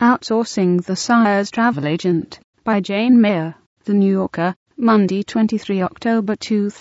Outsourcing the Sire's Travel Agent, by Jane Mayer, The New Yorker, Monday 23 October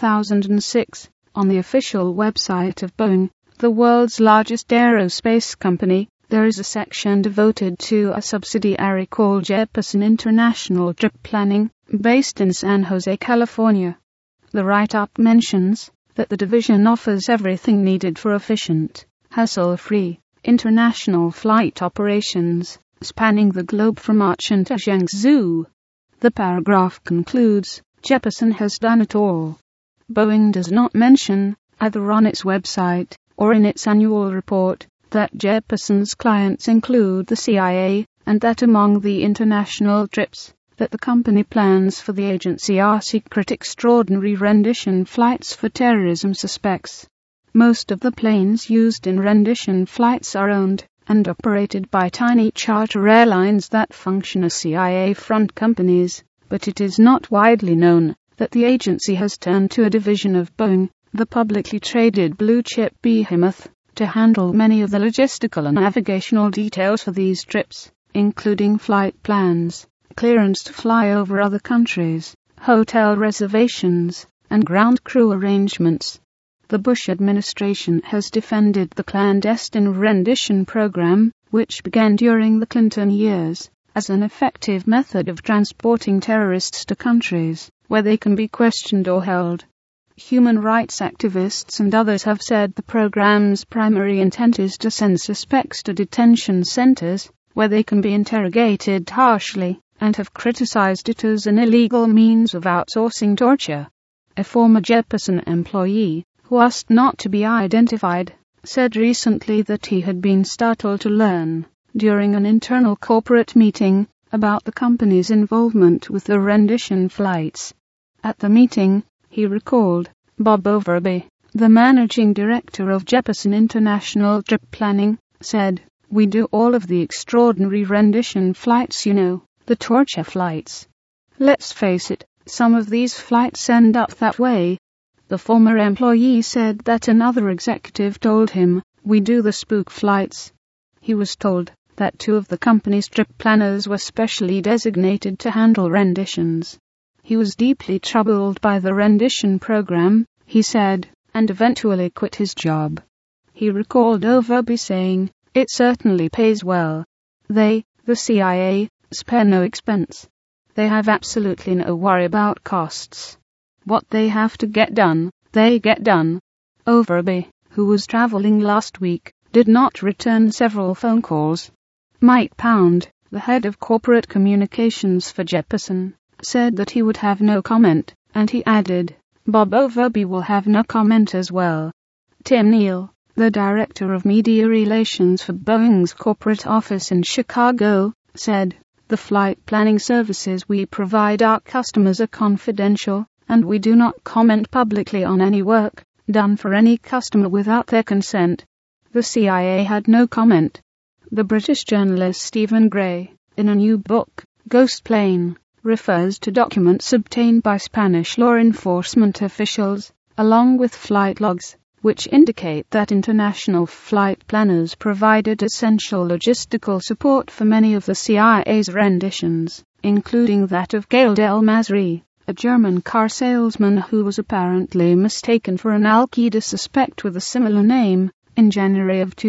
2006. On the official website of Boeing, the world's largest aerospace company, there is a section devoted to a subsidiary called Jeppesen International Trip Planning, based in San Jose, California. The write-up mentions that the division offers everything needed for efficient, hassle-free, international flight operations, spanning the globe from Aachen to Zhengzhou. The paragraph concludes, Jeppesen has done it all. Boeing does not mention, either on its website or in its annual report, that Jeppesen's clients include the CIA, and that among the international trips that the company plans for the agency are secret extraordinary rendition flights for terrorism suspects. Most of the planes used in rendition flights are owned and operated by tiny charter airlines that function as CIA front companies, but it is not widely known that the agency has turned to a division of Boeing, the publicly traded blue-chip behemoth, to handle many of the logistical and navigational details for these trips, including flight plans, clearance to fly over other countries, hotel reservations, and ground crew arrangements. The Bush administration has defended the clandestine rendition program, which began during the Clinton years, as an effective method of transporting terrorists to countries where they can be questioned or held. Human rights activists and others have said the program's primary intent is to send suspects to detention centers where they can be interrogated harshly, and have criticized it as an illegal means of outsourcing torture. A former Jeppesen employee, who asked not to be identified, said recently that he had been startled to learn, during an internal corporate meeting, about the company's involvement with the rendition flights. At the meeting, he recalled, Bob Overby, the managing director of Jeppesen International Trip Planning, said, "We do all of the extraordinary rendition flights, the torture flights. Let's face it, some of these flights end up that way." The former employee said that another executive told him, "We do the spook flights." He was told that 2 of the company's trip planners were specially designated to handle renditions. He was deeply troubled by the rendition program, he said, and eventually quit his job. He recalled Overby saying, "It certainly pays well. They, the CIA, spare no expense. They have absolutely no worry about costs. What they have to get done, they get done." Overby, who was traveling last week, did not return several phone calls. Mike Pound, the head of corporate communications for Jeppesen, said that he would have no comment, and he added, "Bob Overby will have no comment as well." Tim Neal, the director of media relations for Boeing's corporate office in Chicago, said, "The flight planning services we provide our customers are confidential, and we do not comment publicly on any work done for any customer without their consent." The CIA had no comment. The British journalist Stephen Gray, in a new book, Ghost Plane, refers to documents obtained by Spanish law enforcement officials, along with flight logs, which indicate that international flight planners provided essential logistical support for many of the CIA's renditions, including that of Ghail El-Masri, a German car salesman who was apparently mistaken for an Al-Qaeda suspect with a similar name, in January of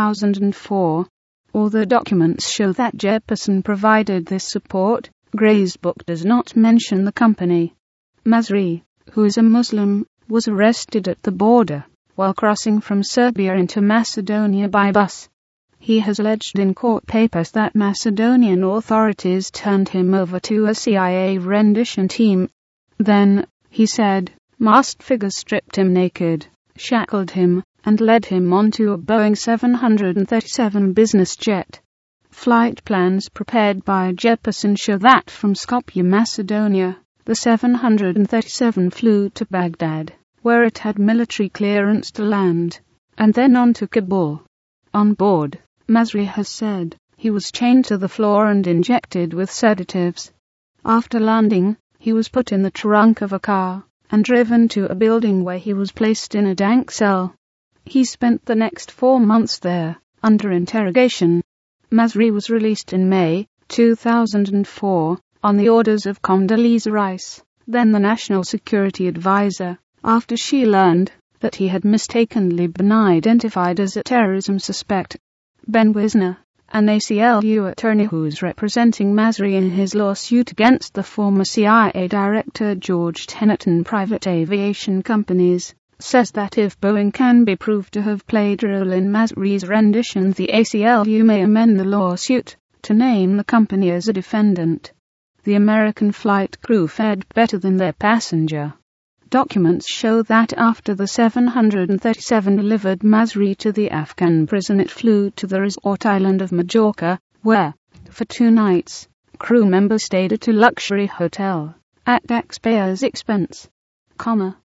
2004. All the documents show that Jeppesen provided this support. Gray's book does not mention the company. Masri, who is a Muslim, was arrested at the border while crossing from Serbia into Macedonia by bus. He has alleged in court papers that Macedonian authorities turned him over to a CIA rendition team. Then, he said, masked figures stripped him naked, shackled him, and led him onto a Boeing 737 business jet. Flight plans prepared by Jeppesen show that from Skopje, Macedonia, the 737 flew to Baghdad, where it had military clearance to land, and then on to Kabul. On board, Masri has said, he was chained to the floor and injected with sedatives. After landing, he was put in the trunk of a car and driven to a building where he was placed in a dank cell. He spent the next 4 months there, under interrogation. Masri was released in May 2004 on the orders of Condoleezza Rice, then the National Security Advisor, after she learned that he had mistakenly been identified as a terrorism suspect. Ben Wisner, an ACLU attorney who's representing Masri in his lawsuit against the former CIA Director George Tenet and private aviation companies, says that if Boeing can be proved to have played a role in Masri's rendition, the ACLU may amend the lawsuit to name the company as a defendant. The American flight crew fared better than their passenger. Documents show that after the 737 delivered Masri to the Afghan prison, it flew to the resort island of Majorca, where, for 2 nights, crew members stayed at a luxury hotel, at taxpayers' expense.